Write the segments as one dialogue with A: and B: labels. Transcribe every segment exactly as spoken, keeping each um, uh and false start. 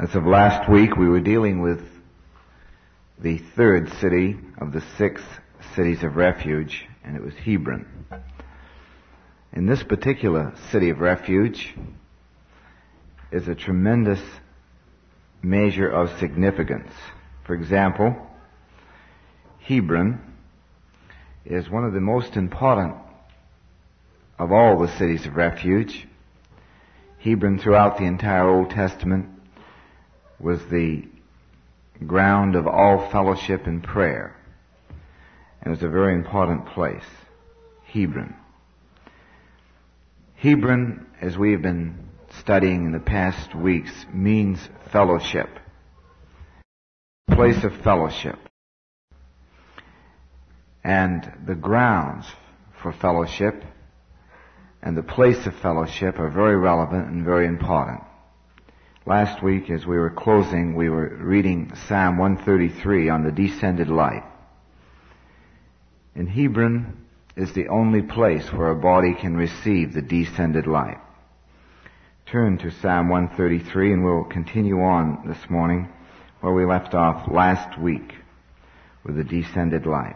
A: As of last week, we were dealing with the third city of the six cities of refuge, and it was Hebron. In this particular city of refuge is a tremendous measure of significance. For example, Hebron is one of the most important of all the cities of refuge. Hebron, throughout the entire Old Testament, was the ground of all fellowship and prayer. And it was a very important place, Hebron. Hebron, as we have been studying in the past weeks, means fellowship. Place of fellowship. And the grounds for fellowship and the place of fellowship are very relevant and very important. Last week, as we were closing, we were reading Psalm one thirty-three on the descended light. And Hebron is the only place where a body can receive the descended light. Turn to Psalm one thirty-three and we'll continue on this morning where we left off last week with the descended light.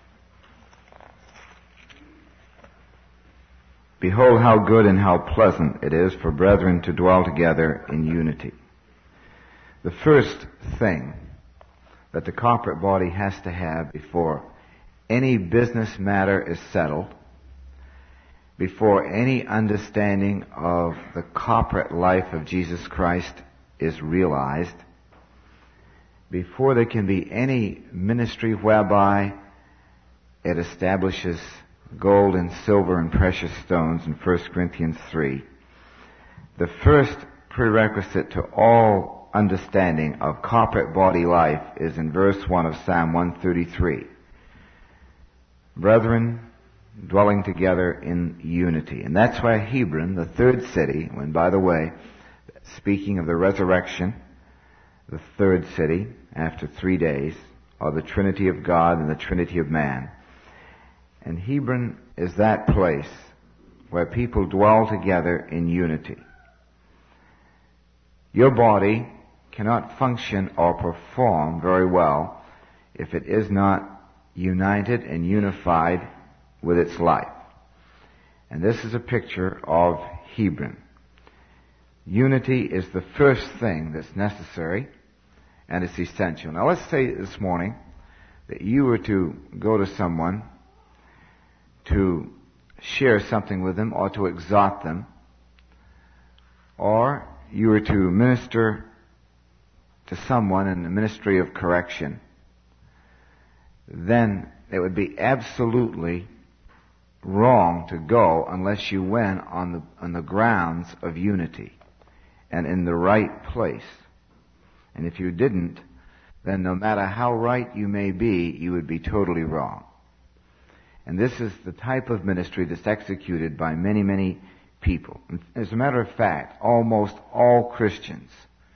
A: Behold how good and how pleasant it is for brethren to dwell together in unity. The first thing that the corporate body has to have before any business matter is settled, before any understanding of the corporate life of Jesus Christ is realized, before there can be any ministry whereby it establishes gold and silver and precious stones in First Corinthians three, the first prerequisite to all understanding of corporate body life is in verse one of Psalm one thirty-three. Brethren dwelling together in unity. And that's why Hebron, the third city, when, by the way, speaking of the resurrection, the third city after three days, are the Trinity of God and the Trinity of man. And Hebron is that place where people dwell together in unity. Your body cannot function or perform very well if it is not united and unified with its life. And this is a picture of Hebron. Unity is the first thing that's necessary, and it's essential. Now let's say this morning that you were to go to someone to share something with them or to exhort them, or you were to minister to someone in the ministry of correction, then it would be absolutely wrong to go unless you went on the, on the grounds of unity and in the right place. And if you didn't, then no matter how right you may be, you would be totally wrong. And this is the type of ministry that's executed by many, many people. As a matter of fact, almost all Christians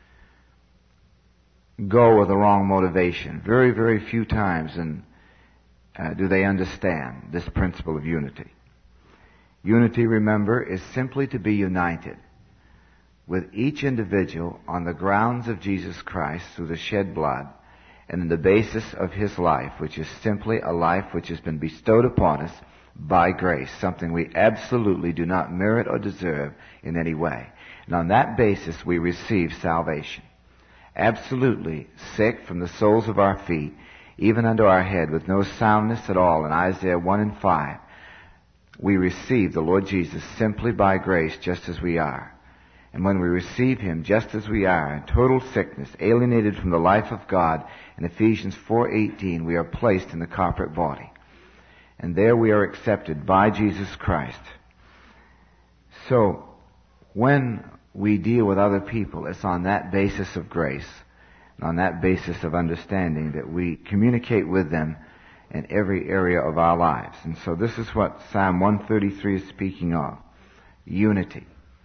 A: go with the wrong motivation. Very, very few times and uh, do they understand this principle of unity. Unity, remember, is simply to be united with each individual on the grounds of Jesus Christ through the shed blood and in the basis of His life, which is simply a life which has been bestowed upon us by grace, something we absolutely do not merit or deserve in any way. And on that basis we receive salvation. Absolutely sick from the soles of our feet, even unto our head, with no soundness at all. In Isaiah one and five, we receive the Lord Jesus simply by grace, just as we are. And when we receive Him just as we are, in total sickness, alienated from the life of God, in Ephesians four eighteen, we are placed in the corporate body. And there we are accepted by Jesus Christ. So, when we deal with other people, it's on that basis of grace, and on that basis of understanding that we communicate with them in every area of our lives. And so this is what Psalm one thirty-three is speaking of. Unity.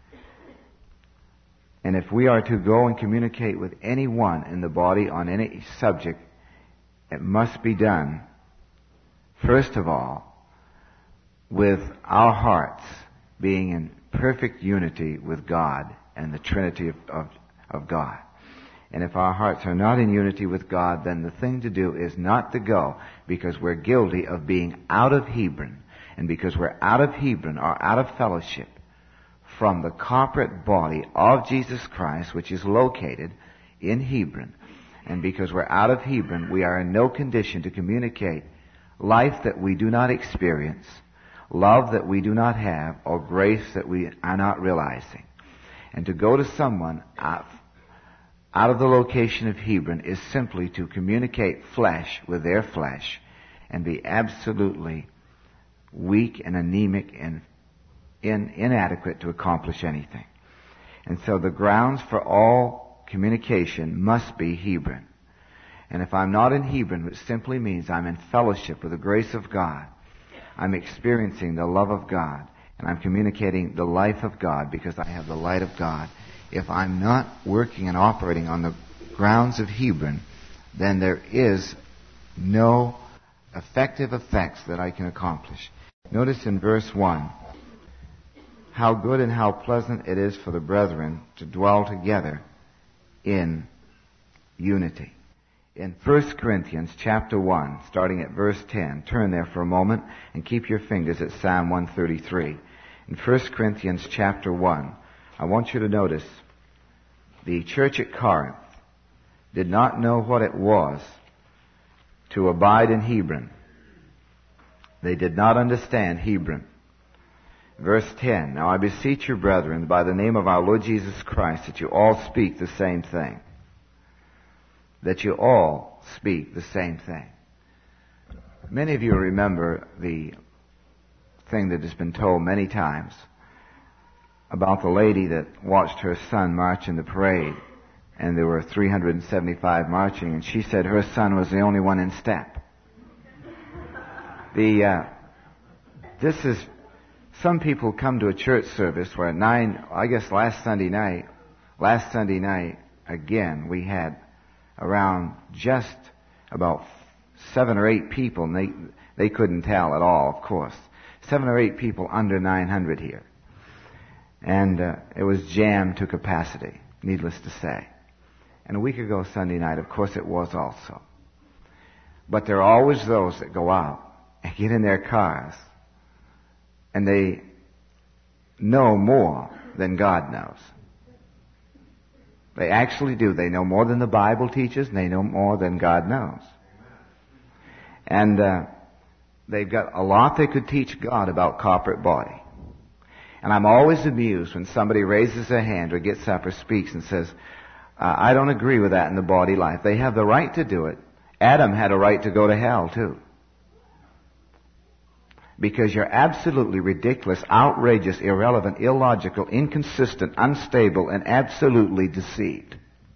A: And if we are to go and communicate with anyone in the body on any subject, it must be done, first of all, with our hearts being in perfect unity with God and the Trinity of, of, of God. And if our hearts are not in unity with God, then the thing to do is not to go, because we're guilty of being out of Hebron. And because we're out of Hebron, or out of fellowship from the corporate body of Jesus Christ, which is located in Hebron. And because we're out of Hebron, we are in no condition to communicate life that we do not experience, love that we do not have, or grace that we are not realizing. And to go to someone out, out of the location of Hebron is simply to communicate flesh with their flesh and be absolutely weak and anemic and in, inadequate to accomplish anything. And so the grounds for all communication must be Hebron. And if I'm not in Hebron, which simply means I'm in fellowship with the grace of God, I'm experiencing the love of God, and I'm communicating the life of God because I have the light of God. If I'm not working and operating on the grounds of Hebron, then there is no effective effects that I can accomplish. Notice in verse one, how good and how pleasant it is for the brethren to dwell together in unity. In First Corinthians chapter one, starting at verse ten, turn there for a moment and keep your fingers at Psalm one thirty-three. In First Corinthians chapter one, I want you to notice the church at Corinth did not know what it was to abide in Hebron. They did not understand Hebron. Verse ten, now I beseech you, brethren, by the name of our Lord Jesus Christ, that you all speak the same thing. That you all speak the same thing. Many of you remember the thing that has been told many times about the lady that watched her son march in the parade, and there were three hundred seventy-five marching, and she said her son was the only one in step. The uh, this is some people come to a church service where at nine, I guess last Sunday night, last Sunday night again we had around just about seven or eight people, and they they couldn't tell at all, of course. Seven or eight people under nine hundred here. And uh, it was jammed to capacity, needless to say. And a week ago Sunday night, of course it was also. But there are always those that go out and get in their cars and they know more than God knows. They actually do. They know more than the Bible teaches, and they know more than God knows. And uh, they've got a lot they could teach God about corporate body. And I'm always amused when somebody raises their hand or gets up or speaks and says, uh, I don't agree with that in the body life. They have the right to do it. Adam had a right to go to hell too. Because you're absolutely ridiculous, outrageous, irrelevant, illogical, inconsistent, unstable, and absolutely deceived.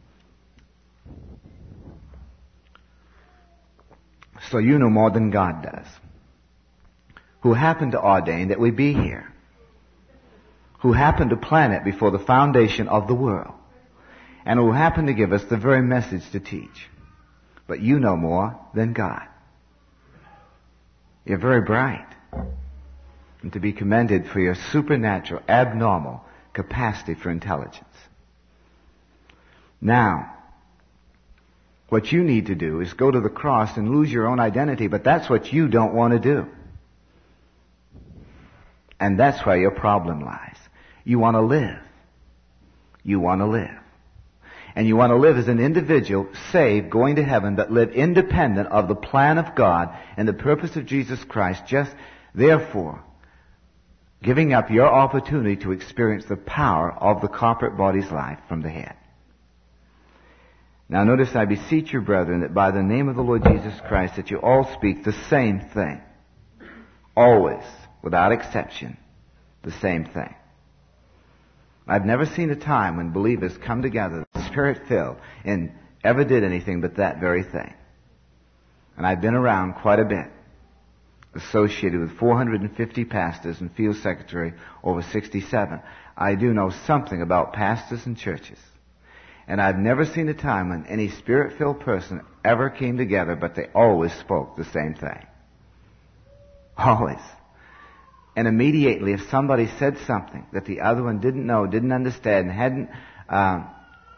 A: So you know more than God does, who happened to ordain that we be here, who happened to plan it before the foundation of the world, and who happened to give us the very message to teach. But you know more than God. You're very bright, and to be commended for your supernatural, abnormal capacity for intelligence. Now, what you need to do is go to the cross and lose your own identity, but that's what you don't want to do. And that's where your problem lies. You want to live. You want to live. And you want to live as an individual, saved, going to heaven, but live independent of the plan of God and the purpose of Jesus Christ, just therefore giving up your opportunity to experience the power of the corporate body's life from the head. Now notice, I beseech you, brethren, that by the name of the Lord Jesus Christ, that you all speak the same thing. Always, without exception, the same thing. I've never seen a time when believers come together, Spirit-filled, and ever did anything but that very thing. And I've been around quite a bit, associated with four hundred fifty pastors and field secretary over sixty-seven. I do know something about pastors and churches. And I've never seen a time when any Spirit-filled person ever came together, but they always spoke the same thing. Always. And immediately, if somebody said something that the other one didn't know, didn't understand, hadn't uh,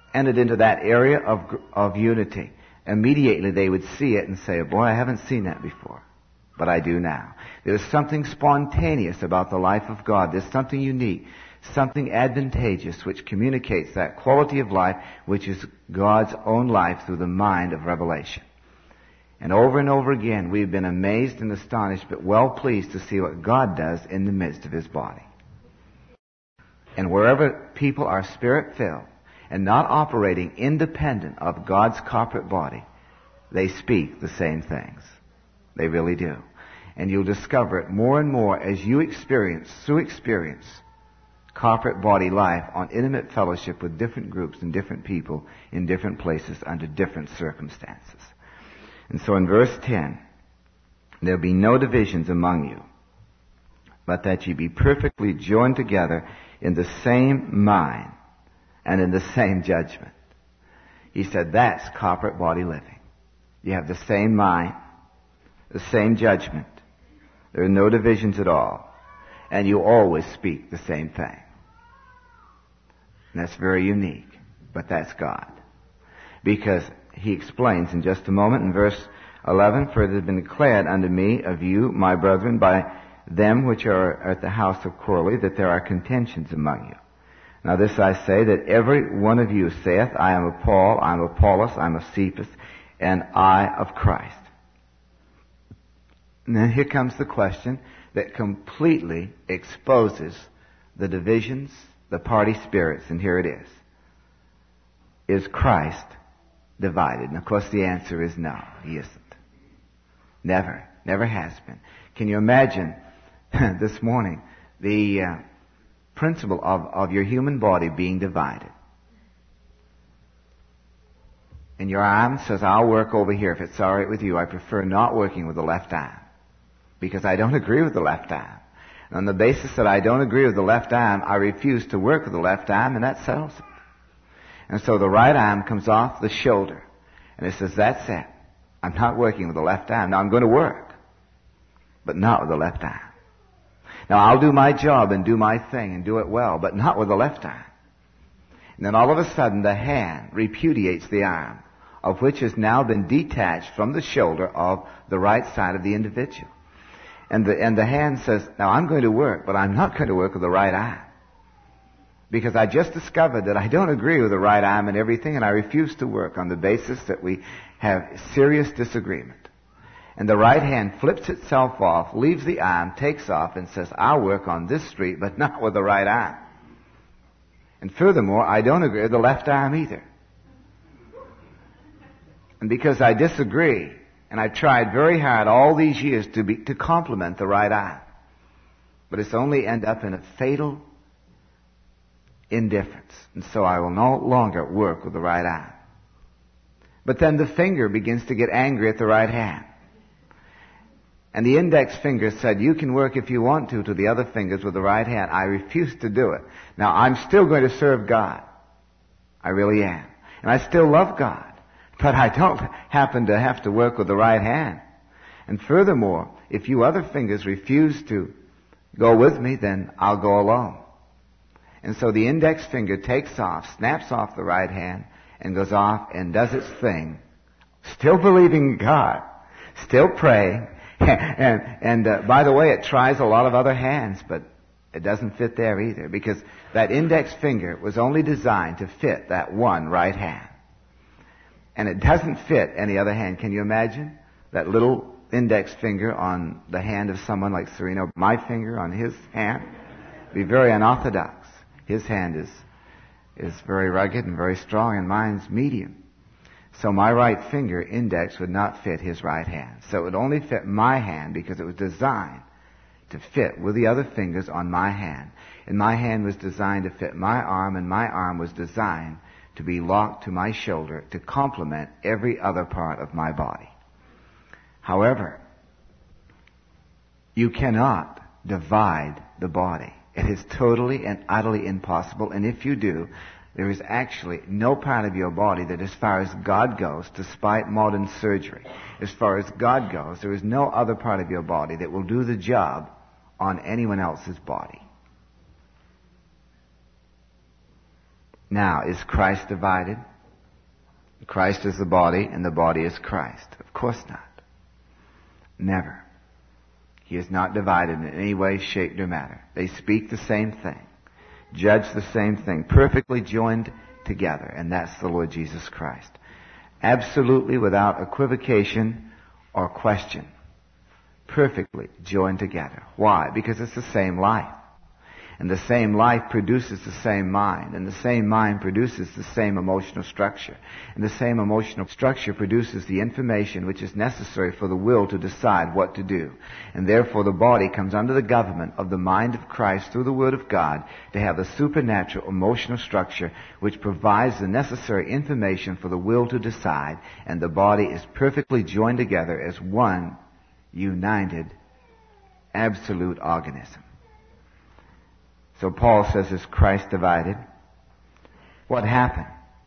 A: entered into that area of, of unity, immediately they would see it and say, boy, I haven't seen that before, but I do now. There's something spontaneous about the life of God. There's something unique, something advantageous which communicates that quality of life which is God's own life through the mind of revelation. And over and over again, we've been amazed and astonished, but well pleased to see what God does in the midst of His body. And wherever people are Spirit-filled and not operating independent of God's corporate body, they speak the same things. They really do. And you'll discover it more and more as you experience, through experience, corporate body life on intimate fellowship with different groups and different people in different places under different circumstances. And so in verse ten, there'll be no divisions among you, but that ye be perfectly joined together in the same mind and in the same judgment. He said that's corporate body living. You have the same mind, the same judgment. There are no divisions at all. And you always speak the same thing. And that's very unique, but that's God. Because he explains in just a moment in verse eleven, for it has been declared unto me of you, my brethren, by them which are at the house of Chloe, that there are contentions among you. Now this I say, that every one of you saith, I am of Paul, I am of Apollos, I am of Cephas, and I of Christ. And then here comes the question that completely exposes the divisions, the party spirits, and here it is. Is Christ divided? And of course the answer is no, he isn't. Never, never has been. Can you imagine this morning the uh, principle of, of your human body being divided? And your arm says, I'll work over here if it's all right with you. I prefer not working with the left arm because I don't agree with the left arm. And on the basis that I don't agree with the left arm, I refuse to work with the left arm, and that settles it. And so the right arm comes off the shoulder, and it says, that's it. I'm not working with the left arm. Now I'm going to work, but not with the left arm. Now I'll do my job and do my thing and do it well, but not with the left arm. And then all of a sudden the hand repudiates the arm, of which has now been detached from the shoulder of the right side of the individual. And the, and the hand says, now I'm going to work, but I'm not going to work with the right arm. Because I just discovered that I don't agree with the right arm and everything, and I refuse to work on the basis that we have serious disagreement. And the right hand flips itself off, leaves the arm, takes off, and says, I'll work on this street, but not with the right arm. And furthermore, I don't agree with the left arm either. And because I disagree, and I've tried very hard all these years to be, to complement the right arm, but it's only end up in a fatal indifference. And so I will no longer work with the right arm. But then the finger begins to get angry at the right hand. And the index finger said, you can work if you want to to the other fingers with the right hand. I refuse to do it. Now I'm still going to serve God. I really am. And I still love God. But I don't happen to have to work with the right hand. And furthermore, if you other fingers refuse to go with me, then I'll go alone. And so the index finger takes off, snaps off the right hand, and goes off and does its thing, still believing in God, still praying, and, and uh, by the way, it tries a lot of other hands, but it doesn't fit there either, because that index finger was only designed to fit that one right hand. And it doesn't fit any other hand. Can you imagine that little index finger on the hand of someone like Sereno? My finger on his hand? Be very unorthodox. His hand is is very rugged and very strong, and mine's medium. So my right finger index would not fit his right hand. So it would only fit my hand because it was designed to fit with the other fingers on my hand. And my hand was designed to fit my arm, and my arm was designed to be locked to my shoulder to complement every other part of my body. However, you cannot divide the body. It is totally and utterly impossible, and if you do, there is actually no part of your body that, as far as God goes, despite modern surgery, as far as God goes, there is no other part of your body that will do the job on anyone else's body. Now, is Christ divided? Christ is the body, and the body is Christ. Of course not. Never. He is not divided in any way, shape, or matter. They speak the same thing, judge the same thing, perfectly joined together, and that's the Lord Jesus Christ. Absolutely without equivocation or question. Perfectly joined together. Why? Because it's the same life. And the same life produces the same mind. And the same mind produces the same emotional structure. And the same emotional structure produces the information which is necessary for the will to decide what to do. And therefore the body comes under the government of the mind of Christ through the Word of God to have the supernatural emotional structure which provides the necessary information for the will to decide. And the body is perfectly joined together as one united, absolute organism. So Paul says, is Christ divided? What happened?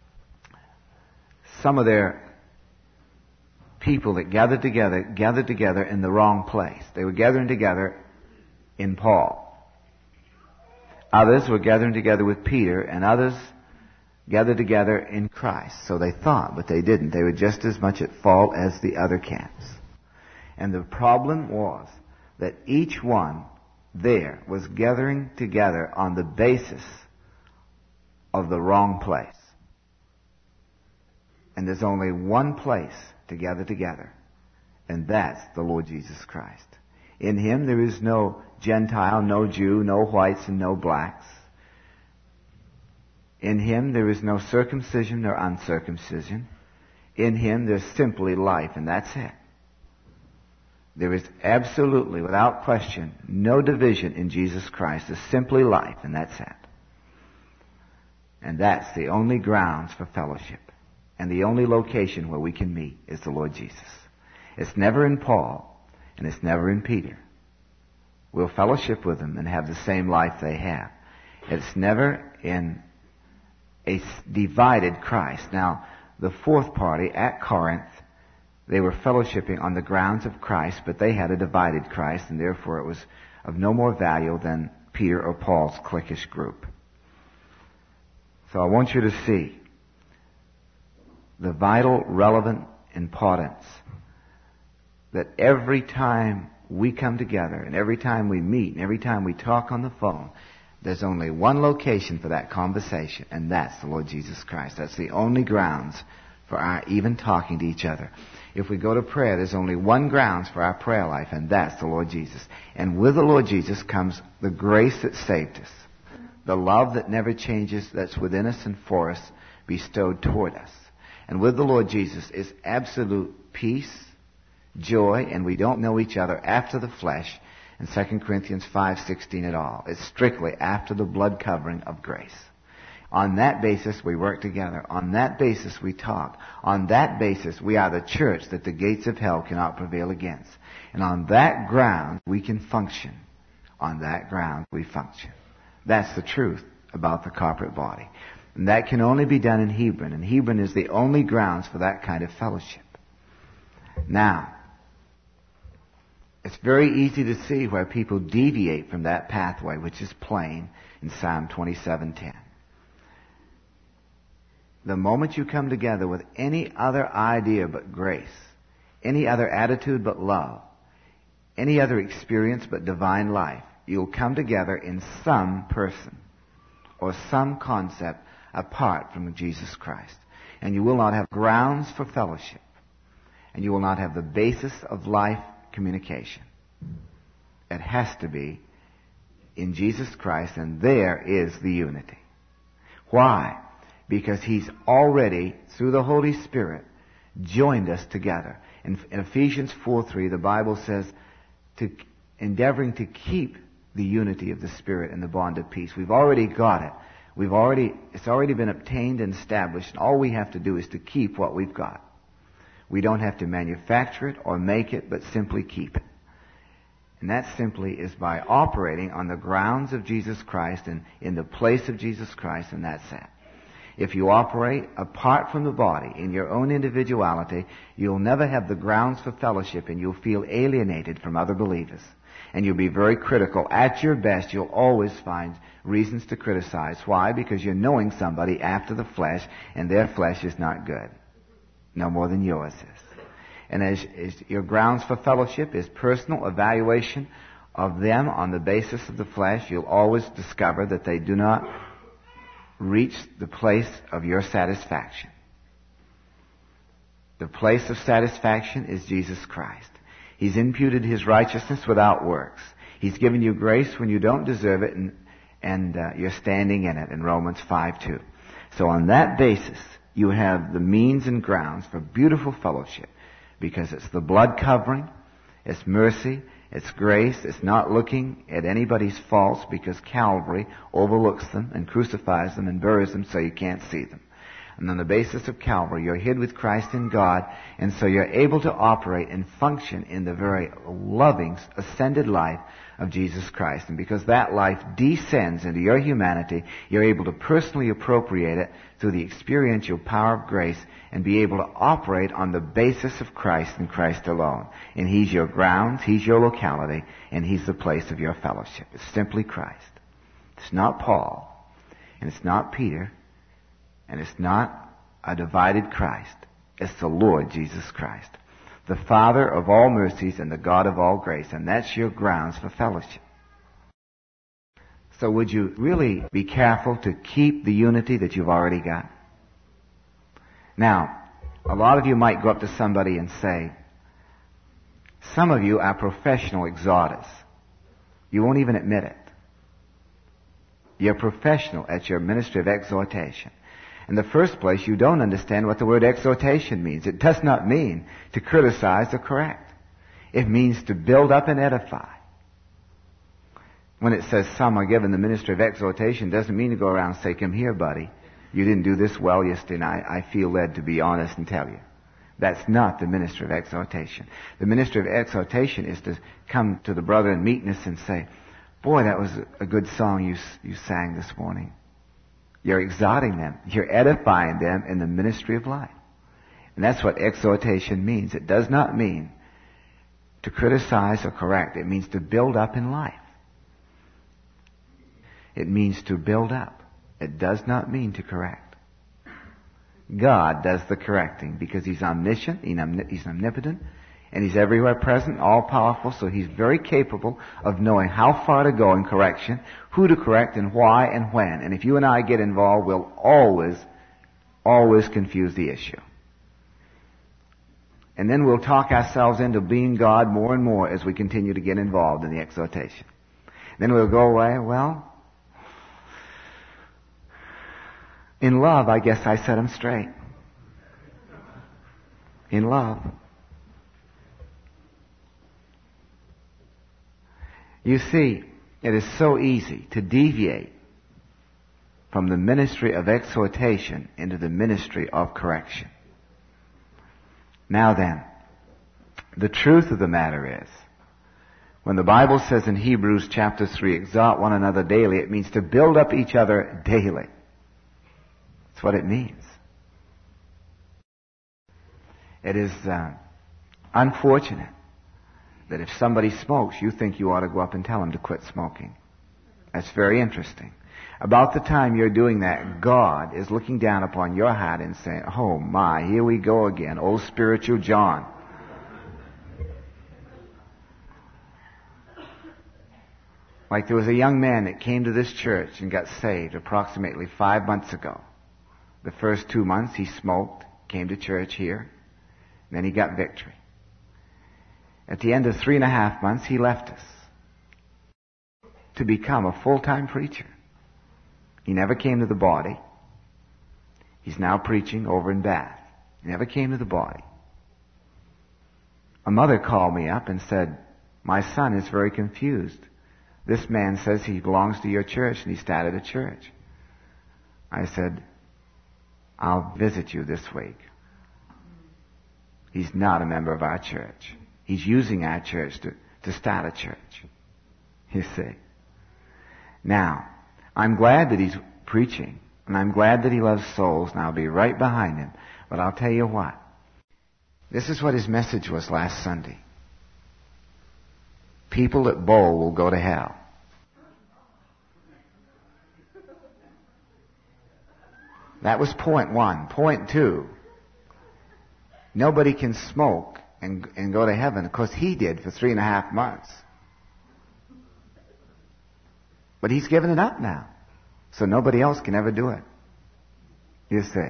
A: Some of their people that gathered together, gathered together in the wrong place. They were gathering together in Paul. Others were gathering together with Peter, and others gathered together in Christ. So they thought, but they didn't. They were just as much at fault as the other camps. And the problem was that each one there was gathering together on the basis of the wrong place. And there's only one place to gather together, and that's the Lord Jesus Christ. In Him there is no Gentile, no Jew, no whites, and no blacks. In Him there is no circumcision nor uncircumcision. In Him there's simply life, and that's it. There is absolutely, without question, no division in Jesus Christ. There's simply life, and that's it. And that's the only grounds for fellowship. And the only location where we can meet is the Lord Jesus. It's never in Paul, and it's never in Peter. We'll fellowship with them and have the same life they have. It's never in a divided Christ. Now, the fourth party at Corinth, they were fellowshipping on the grounds of Christ, but they had a divided Christ, and therefore it was of no more value than Peter or Paul's cliquish group. So I want you to see the vital, relevant importance that every time we come together, and every time we meet, and every time we talk on the phone, there's only one location for that conversation, and that's the Lord Jesus Christ. That's the only grounds for our even talking to each other. If we go to prayer, there's only one grounds for our prayer life, and that's the Lord Jesus. And with the Lord Jesus comes the grace that saved us, the love that never changes that's within us and for us bestowed toward us. And with the Lord Jesus is absolute peace, joy, and we don't know each other after the flesh in Second Corinthians five sixteen at all. It's strictly after the blood covering of grace. On that basis, we work together. On that basis, we talk. On that basis, we are the church that the gates of hell cannot prevail against. And on that ground, we can function. On that ground, we function. That's the truth about the corporate body. And that can only be done in Hebron. And Hebron is the only grounds for that kind of fellowship. Now, it's very easy to see where people deviate from that pathway, which is plain in Psalm twenty-seven ten. The moment you come together with any other idea but grace, any other attitude but love, any other experience but divine life, you'll come together in some person or some concept apart from Jesus Christ. And you will not have grounds for fellowship. And you will not have the basis of life communication. It has to be in Jesus Christ, and there is the unity. Why? Because He's already, through the Holy Spirit, joined us together. In, in Ephesians four three, the Bible says, to endeavoring to keep the unity of the Spirit and the bond of peace. We've already got it. We've already, it's already been obtained and established, and all we have to do is to keep what we've got. We don't have to manufacture it or make it, but simply keep it. And that simply is by operating on the grounds of Jesus Christ and in the place of Jesus Christ, and that's it. If you operate apart from the body in your own individuality, you'll never have the grounds for fellowship, and you'll feel alienated from other believers. And you'll be very critical. At your best, you'll always find reasons to criticize. Why? Because you're knowing somebody after the flesh, and their flesh is not good. No more than yours is. And as, as your grounds for fellowship is personal evaluation of them on the basis of the flesh, you'll always discover that they do not reach the place of your satisfaction. The place of satisfaction is Jesus Christ. He's imputed His righteousness without works. He's given you grace when you don't deserve it, and, and uh, you're standing in it in Romans five two. So on that basis, you have the means and grounds for beautiful fellowship, because it's the blood covering, it's mercy, it's grace, it's not looking at anybody's faults, because Calvary overlooks them and crucifies them and buries them so you can't see them. And on the basis of Calvary, you're hid with Christ in God, and so you're able to operate and function in the very loving, ascended life of Jesus Christ. And because that life descends into your humanity, you're able to personally appropriate it through the experiential power of grace and be able to operate on the basis of Christ and Christ alone. And He's your grounds, He's your locality, and He's the place of your fellowship. It's simply Christ. It's not Paul, and it's not Peter, and it's not a divided Christ. It's the Lord Jesus Christ, the Father of all mercies and the God of all grace. And that's your grounds for fellowship. So would you really be careful to keep the unity that you've already got? Now, a lot of you might go up to somebody and say, some of you are professional exhorters. You won't even admit it. You're professional at your ministry of exhortation. In the first place, you don't understand what the word exhortation means. It does not mean to criticize or correct. It means to build up and edify. When it says some are given the ministry of exhortation, it doesn't mean to go around and say, come here, buddy. You didn't do this well yesterday, and I, I feel led to be honest and tell you. That's not the ministry of exhortation. The ministry of exhortation is to come to the brother in meekness and say, boy, that was a good song you, you sang this morning. You're exhorting them. You're edifying them in the ministry of life. And that's what exhortation means. It does not mean to criticize or correct. It means to build up in life. It means to build up. It does not mean to correct. God does the correcting because He's omniscient, He's omnipotent, and He's everywhere present, all-powerful, so He's very capable of knowing how far to go in correction, who to correct, and why and when. And if you and I get involved, we'll always, always confuse the issue. And then we'll talk ourselves into being God more and more as we continue to get involved in the exhortation. Then we'll go away, well, in love, I guess I set them straight. In love. You see, it is so easy to deviate from the ministry of exhortation into the ministry of correction. Now then, the truth of the matter is, when the Bible says in Hebrews chapter three, exhort one another daily, it means to build up each other daily. That's what it means. It is uh, unfortunate that if somebody smokes, you think you ought to go up and tell them to quit smoking. That's very interesting. About the time you're doing that, God is looking down upon your heart and saying, oh my, here we go again, old spiritual John. Like there was a young man that came to this church and got saved approximately five months ago. The first two months he smoked, came to church here, and then he got victory. At the end of three and a half months, he left us to become a full-time preacher. He never came to the body. He's now preaching over in Bath. He never came to the body. A mother called me up and said, my son is very confused. This man says he belongs to your church and he started a church. I said, I'll visit you this week. He's not a member of our church. He's using our church to, to start a church. You see. Now, I'm glad that he's preaching, and I'm glad that he loves souls, and I'll be right behind him. But I'll tell you what. This is what his message was last Sunday. People that bowl will go to hell. That was point one. Point two, nobody can smoke and, and go to heaven. Of course, he did for three and a half months. But he's given it up now. So nobody else can ever do it. You see.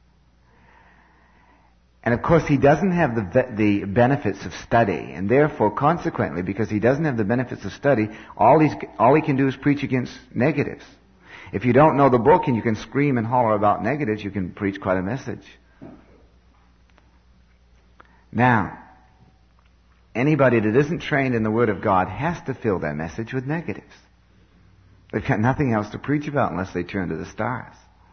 A: And of course, he doesn't have the, the benefits of study. And therefore, consequently, because he doesn't have the benefits of study, all, he's, all he can do is preach against negatives. If you don't know the book and you can scream and holler about negatives, you can preach quite a message. Now, anybody that isn't trained in the Word of God has to fill their message with negatives. They've got nothing else to preach about unless they turn to the stars.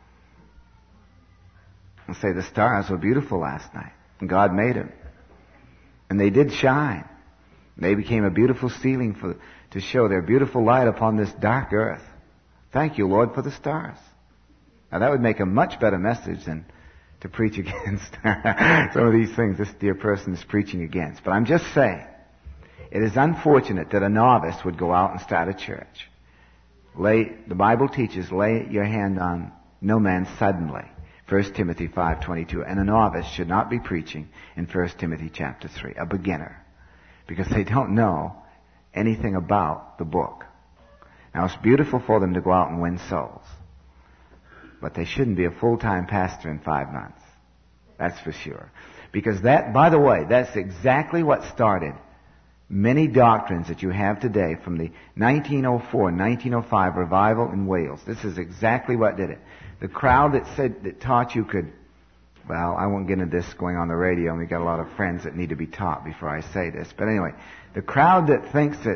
A: And say the stars were beautiful last night, and God made them. And they did shine. They became a beautiful ceiling for, to show their beautiful light upon this dark earth. Thank you, Lord, for the stars. Now that would make a much better message than to preach against some of these things this dear person is preaching against. But I'm just saying, it is unfortunate that a novice would go out and start a church. Lay, the Bible teaches, lay your hand on no man suddenly. First Timothy five twenty-two. And a novice should not be preaching in First Timothy chapter three. A beginner. Because they don't know anything about the book. Now it's beautiful for them to go out and win souls. But they shouldn't be a full-time pastor in five months. That's for sure. Because that, by the way, that's exactly what started many doctrines that you have today from the nineteen oh four, nineteen oh five revival in Wales. This is exactly what did it. The crowd that said, that taught you could, well, I won't get into this going on the radio, and we've got a lot of friends that need to be taught before I say this. But anyway, the crowd that thinks that,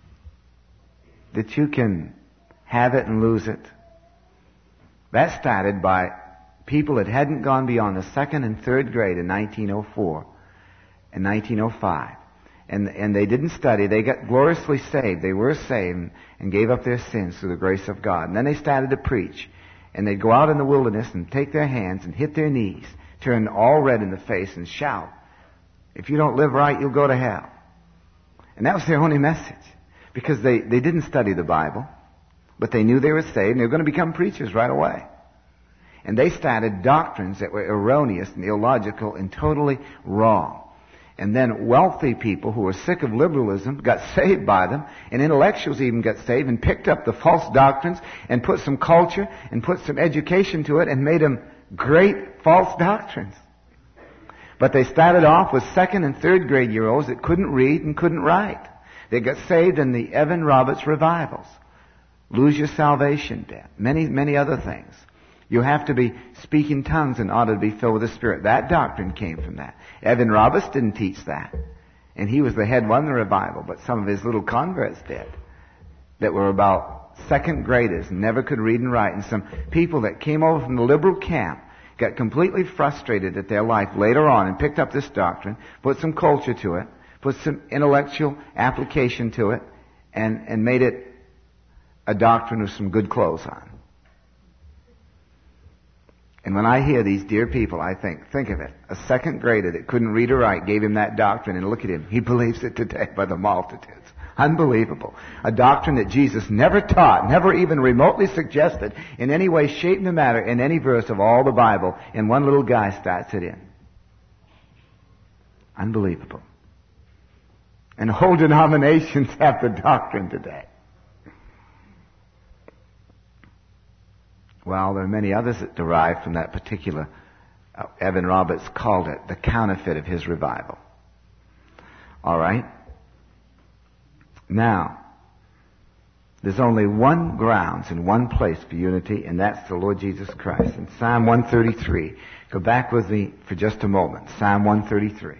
A: that you can have it and lose it, that started by people that hadn't gone beyond the second and third grade in nineteen oh four and nineteen oh five. And, and they didn't study. They got gloriously saved. They were saved and gave up their sins through the grace of God. And then they started to preach. And they'd go out in the wilderness and take their hands and hit their knees, turn all red in the face and shout, if you don't live right, you'll go to hell. And that was their only message. Because they, they didn't study the Bible, but they knew they were saved and they were going to become preachers right away. And they started doctrines that were erroneous and illogical and totally wrong. And then wealthy people who were sick of liberalism got saved by them, and intellectuals even got saved and picked up the false doctrines and put some culture and put some education to it and made them great false doctrines. But they started off with second and third grade year olds that couldn't read and couldn't write. They got saved in the Evan Roberts revivals. Lose your salvation debt. Many, many other things. You have to be speaking tongues in order to be filled with the Spirit. That doctrine came from that. Evan Roberts didn't teach that. And he was the head one in the revival, but some of his little converts did. That were about second graders and never could read and write. And some people that came over from the liberal camp got completely frustrated at their life later on and picked up this doctrine, put some culture to it, put some intellectual application to it, and, and made it a doctrine with some good clothes on. And when I hear these dear people, I think, think of it. A second grader that couldn't read or write gave him that doctrine, and look at him. He believes it today by the multitudes. Unbelievable. A doctrine that Jesus never taught, never even remotely suggested in any way, shape, or matter in any verse of all the Bible, and one little guy starts it in. Unbelievable. And whole denominations have the doctrine today. Well, there are many others that derive from that particular, uh, Evan Roberts called it the counterfeit of his revival. All right? Now, there's only one grounds and one place for unity, and that's the Lord Jesus Christ. In Psalm one thirty-three, go back with me for just a moment. Psalm one thirty-three.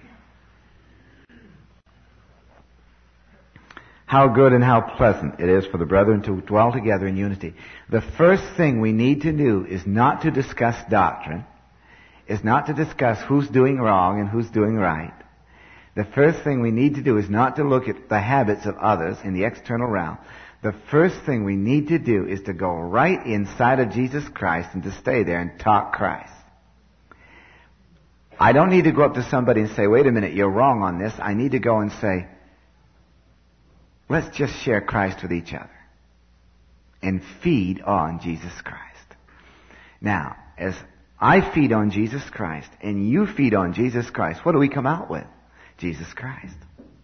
A: How good and how pleasant it is for the brethren to dwell together in unity. The first thing we need to do is not to discuss doctrine, is not to discuss who's doing wrong and who's doing right. The first thing we need to do is not to look at the habits of others in the external realm. The first thing we need to do is to go right inside of Jesus Christ and to stay there and talk Christ. I don't need to go up to somebody and say, wait a minute, you're wrong on this. I need to go and say, let's just share Christ with each other and feed on Jesus Christ. Now, as I feed on Jesus Christ, and you feed on Jesus Christ. What do we come out with? Jesus Christ.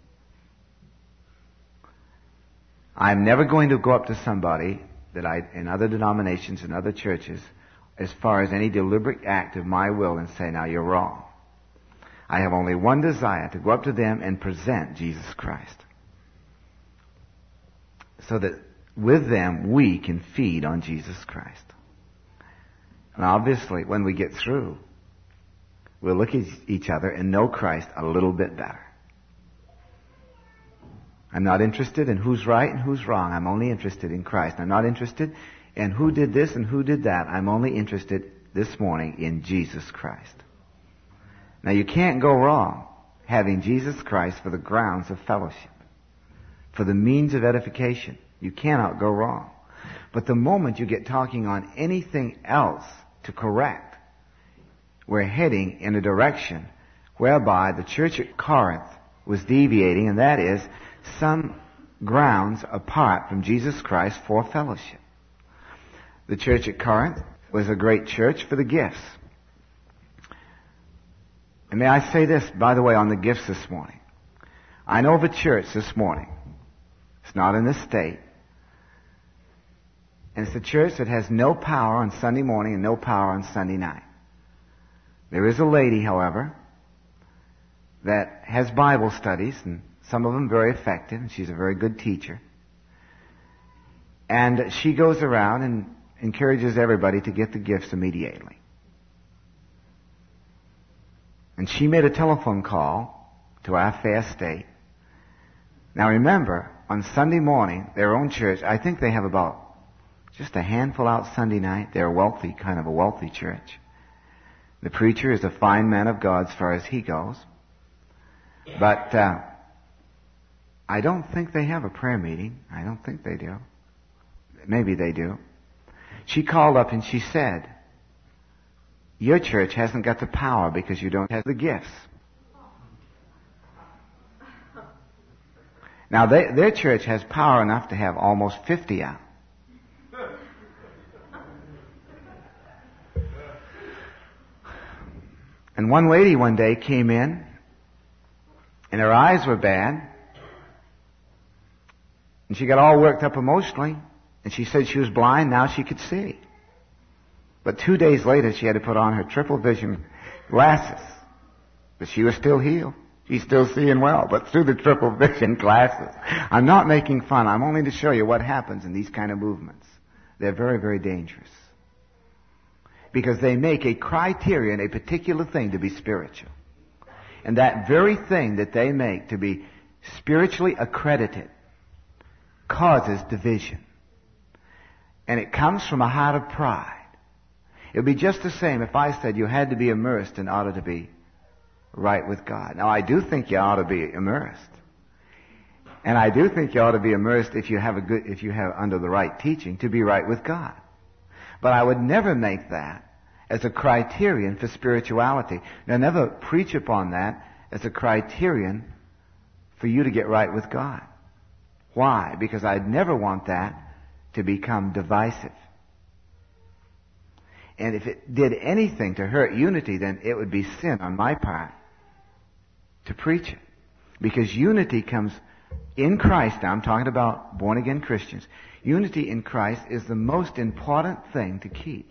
A: I'm never going to go up to somebody that I, in other denominations and other churches, as far as any deliberate act of my will, and say, now you're wrong. I have only one desire, to go up to them and present Jesus Christ. So that with them we can feed on Jesus Christ. And obviously, when we get through, we'll look at each other and know Christ a little bit better. I'm not interested in who's right and who's wrong. I'm only interested in Christ. I'm not interested in who did this and who did that. I'm only interested this morning in Jesus Christ. Now, you can't go wrong having Jesus Christ for the grounds of fellowship, for the means of edification. You cannot go wrong. But the moment you get talking on anything else to correct, we're heading in a direction whereby the church at Corinth was deviating, and that is some grounds apart from Jesus Christ for fellowship. The church at Corinth was a great church for the gifts. And may I say this, by the way, on the gifts this morning. I know of a church this morning. It's not in this state. And it's a church that has no power on Sunday morning and no power on Sunday night. There is a lady, however, that has Bible studies, and some of them very effective, and she's a very good teacher. And she goes around and encourages everybody to get the gifts immediately. And she made a telephone call to our fair state. Now remember, on Sunday morning, their own church, I think they have about just a handful out Sunday night. They're a wealthy, kind of a wealthy church. The preacher is a fine man of God as far as he goes. But uh, I don't think they have a prayer meeting. I don't think they do. Maybe they do. She called up and she said, your church hasn't got the power because you don't have the gifts. Now, they, their church has power enough to have almost fifty out. And one lady one day came in, and her eyes were bad, and she got all worked up emotionally, and she said she was blind, now she could see. But two days later, she had to put on her triple vision glasses. But she was still healed. She's still seeing well, but through the triple vision glasses. I'm not making fun. I'm only to show you what happens in these kind of movements. They're very, very dangerous. Because they make a criterion, a particular thing to be spiritual. And that very thing that they make to be spiritually accredited causes division. And it comes from a heart of pride. It would be just the same if I said you had to be immersed in order to be right with God. Now, I do think you ought to be immersed. And I do think you ought to be immersed if you have a good, if you have under the right teaching to be right with God. But I would never make that as a criterion for spirituality. Now, never preach upon that as a criterion for you to get right with God. Why? Because I'd never want that to become divisive. And if it did anything to hurt unity, then it would be sin on my part to preach it. Because unity comes in Christ. Now, I'm talking about born-again Christians. Unity in Christ is the most important thing to keep.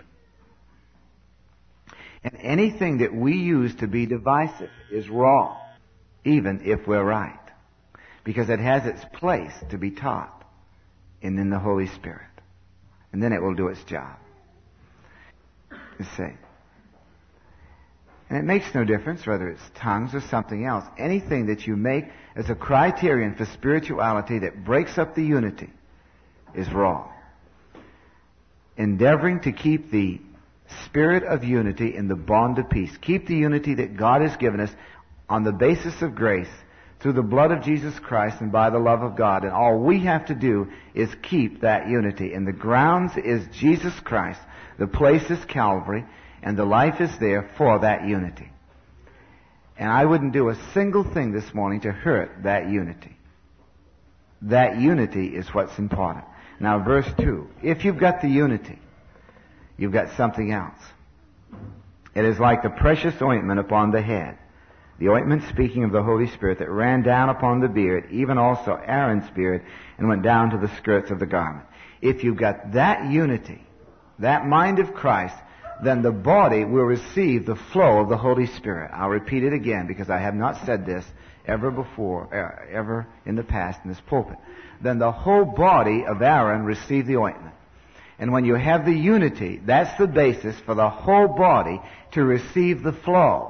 A: And anything that we use to be divisive is wrong, even if we're right. Because it has its place to be taught and in the Holy Spirit. And then it will do its job. You see. And it makes no difference whether it's tongues or something else. Anything that you make as a criterion for spirituality that breaks up the unity is wrong. Endeavoring to keep the spirit of unity in the bond of peace. Keep the unity that God has given us on the basis of grace through the blood of Jesus Christ and by the love of God. And all we have to do is keep that unity. And the grounds is Jesus Christ. The place is Calvary, and the life is there for that unity. And I wouldn't do a single thing this morning to hurt that unity. That unity is what's important. Now, verse two. If you've got the unity, you've got something else. It is like the precious ointment upon the head. The ointment speaking of the Holy Spirit that ran down upon the beard, even also Aaron's beard, and went down to the skirts of the garment. If you've got that unity, that mind of Christ, then the body will receive the flow of the Holy Spirit. I'll repeat it again because I have not said this ever before, uh, ever in the past in this pulpit. Then the whole body of Aaron received the ointment. And when you have the unity, that's the basis for the whole body to receive the flow.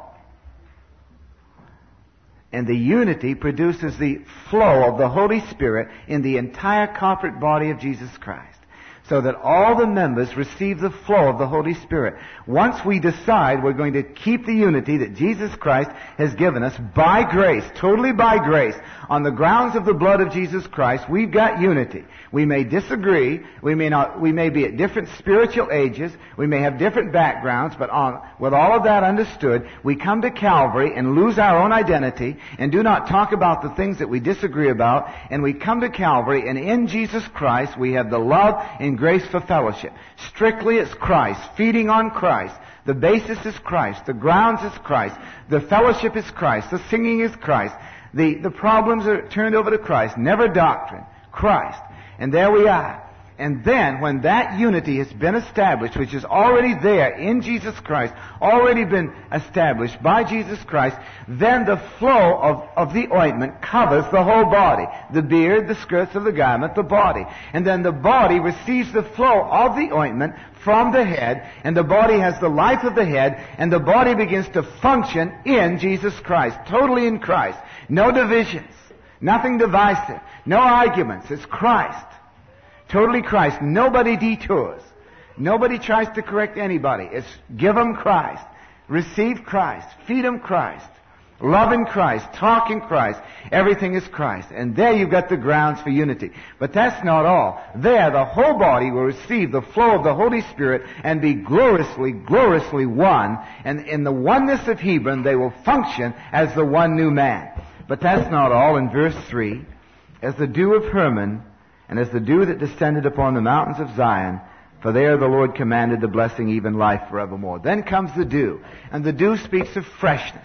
A: And the unity produces the flow of the Holy Spirit in the entire corporate body of Jesus Christ, so that all the members receive the flow of the Holy Spirit. Once we decide we're going to keep the unity that Jesus Christ has given us by grace, totally by grace, on the grounds of the blood of Jesus Christ, we've got unity. We may disagree, we may not, we may be at different spiritual ages, we may have different backgrounds, but on, with all of that understood, we come to Calvary and lose our own identity and do not talk about the things that we disagree about, and we come to Calvary, and in Jesus Christ we have the love and grace for fellowship. Strictly it's Christ, feeding on Christ. The basis is Christ. The grounds is Christ. The fellowship is Christ. The singing is Christ. The, the problems are turned over to Christ. Never doctrine. Christ. And there we are. And then, when that unity has been established, which is already there in Jesus Christ, already been established by Jesus Christ, then the flow of, of the ointment covers the whole body. The beard, the skirts of the garment, the body. And then the body receives the flow of the ointment from the head, and the body has the life of the head, and the body begins to function in Jesus Christ, totally in Christ. No divisions, nothing divisive, no arguments. It's Christ. Totally Christ. Nobody detours. Nobody tries to correct anybody. It's give them Christ. Receive Christ. Feed them Christ. Love in Christ. Talk in Christ. Everything is Christ. And there you've got the grounds for unity. But that's not all. There the whole body will receive the flow of the Holy Spirit and be gloriously, gloriously one. And in the oneness of Hebron they will function as the one new man. But that's not all. In verse three, as the dew of Hermon, and as the dew that descended upon the mountains of Zion, for there the Lord commanded the blessing, even life forevermore. Then comes the dew, and the dew speaks of freshness.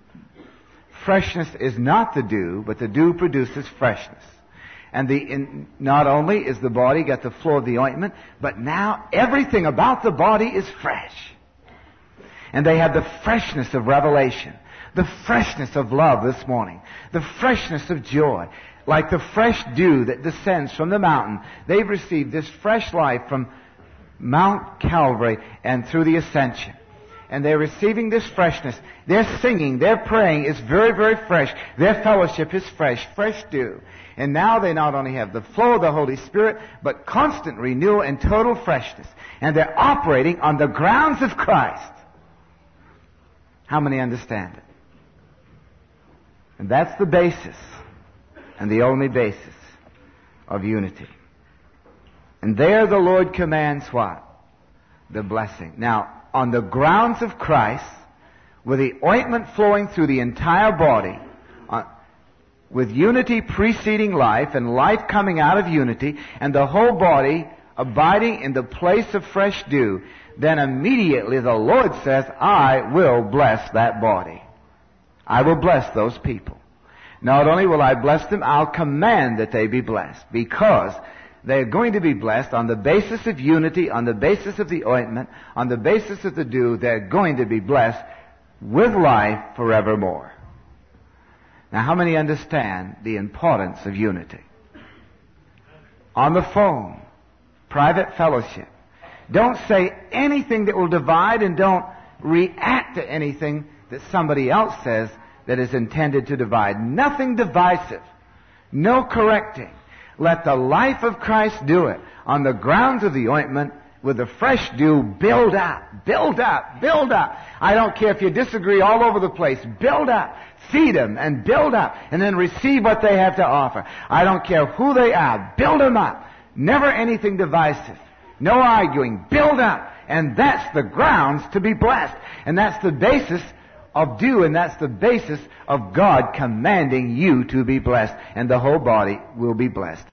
A: Freshness is not the dew, but the dew produces freshness. And the in, not only is the body got the flow of the ointment, but now everything about the body is fresh. And they have the freshness of revelation, the freshness of love this morning, the freshness of joy. Like the fresh dew that descends from the mountain, they've received this fresh life from Mount Calvary and through the ascension. And they're receiving this freshness. Their singing, their praying is very, very fresh. Their fellowship is fresh, fresh dew. And now they not only have the flow of the Holy Spirit, but constant renewal and total freshness. And they're operating on the grounds of Christ. How many understand it? And that's the basis. And the only basis of unity. And there the Lord commands what? The blessing. Now, on the grounds of Christ, with the ointment flowing through the entire body, uh, with unity preceding life and life coming out of unity, and the whole body abiding in the place of fresh dew, then immediately the Lord says, I will bless that body. I will bless those people. Not only will I bless them, I'll command that they be blessed, because they're going to be blessed on the basis of unity, on the basis of the ointment, on the basis of the dew. They're going to be blessed with life forevermore. Now, how many understand the importance of unity? On the phone, private fellowship. Don't say anything that will divide, and don't react to anything that somebody else says that is intended to divide. Nothing divisive. No correcting. Let the life of Christ do it. On the grounds of the ointment, with the fresh dew, build up, build up, build up. I don't care if you disagree all over the place. Build up. Feed them and build up. And then receive what they have to offer. I don't care who they are. Build them up. Never anything divisive. No arguing. Build up. And that's the grounds to be blessed. And that's the basis of dew, and that's the basis of God commanding you to be blessed, and the whole body will be blessed.